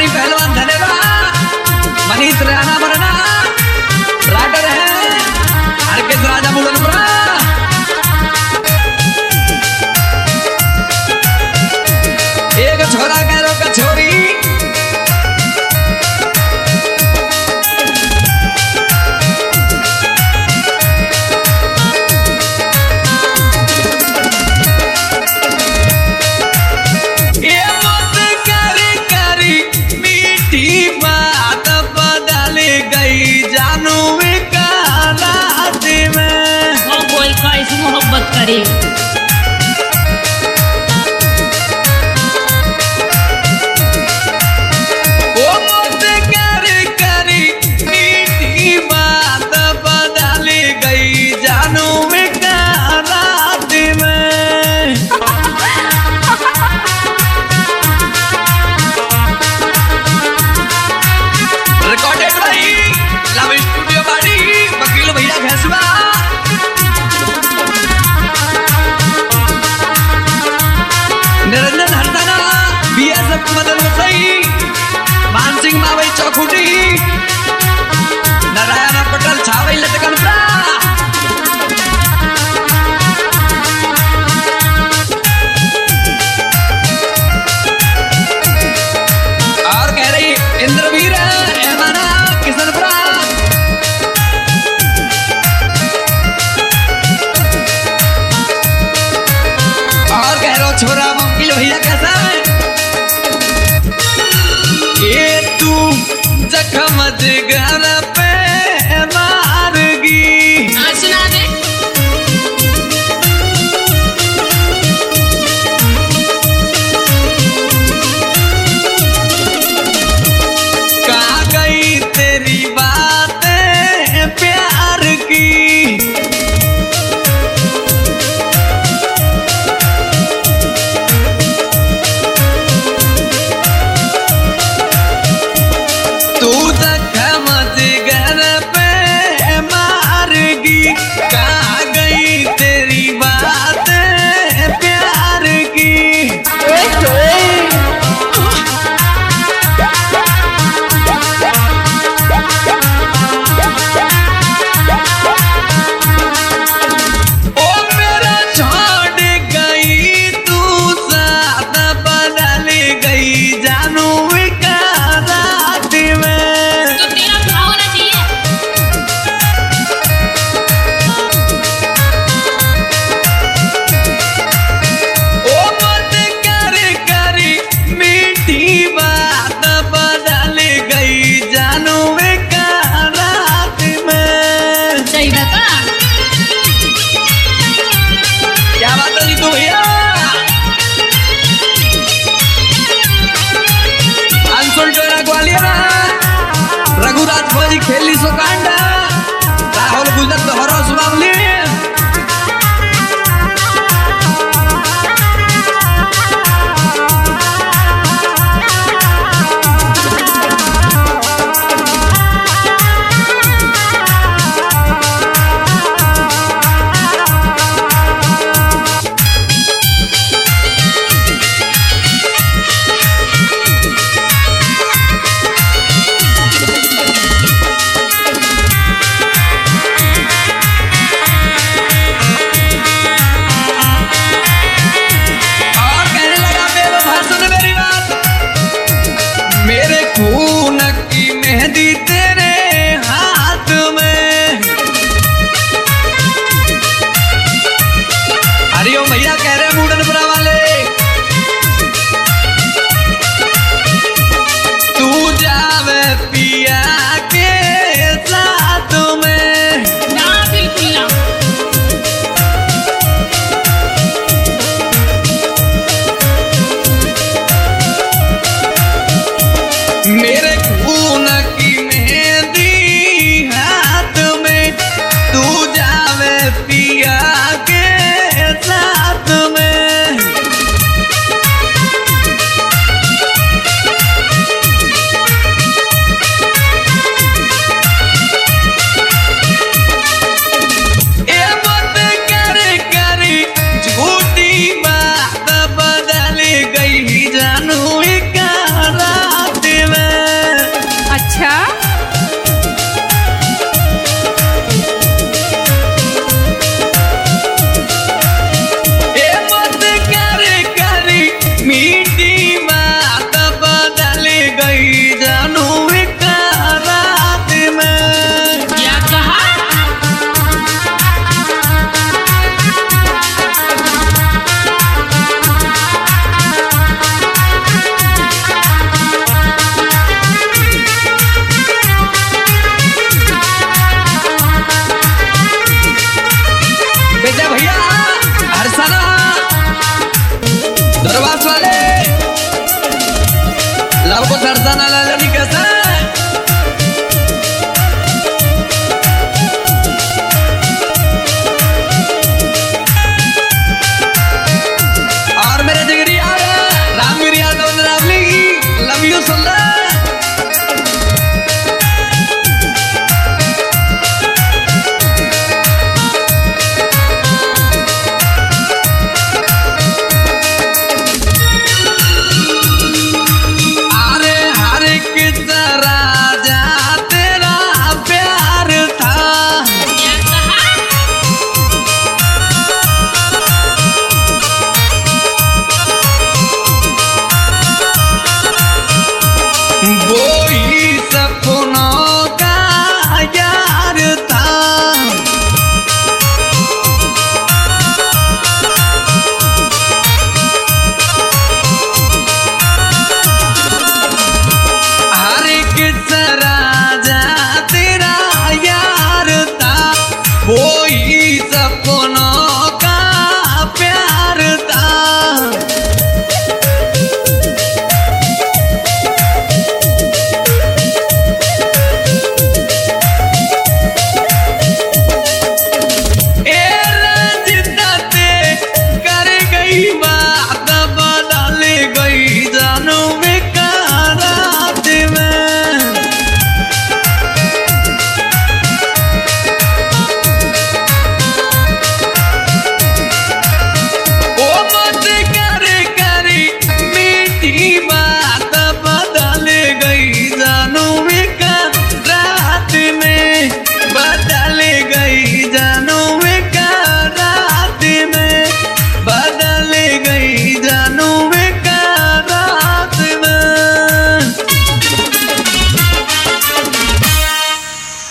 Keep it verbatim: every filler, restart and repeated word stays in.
हमारी पहलवान धन्यवाद मनीष राणा मरना राइटर है हरकेश राजा मुगलपुरा एक छोरा कैरो का छोरी मोहब्बत करे वो मुझसे कर करी मीठी बात बदल गई जानू में रात में रिकॉर्डेड भाई लव स्टूडियो बाड़ी वकील भैया भैंसवा निरंजन हरदाना बीएसएफ मदन वसई मानसिंह मावई चौखुटी नारायण पटेल छावई लटकनपुरा और कह रही इंद्रवीर एमाना किशनपुरा और कह रहा छोरा भैया कैसा है ये तू जख्म जिगर पे मारगी सुना दे कहाँ गई तेरी बातें प्यार की लव को सरसा ना ला जानी कैसे। और मेरे जिगरी यार रामगिरी यादव ने रामली लव यू सुन ले। Boy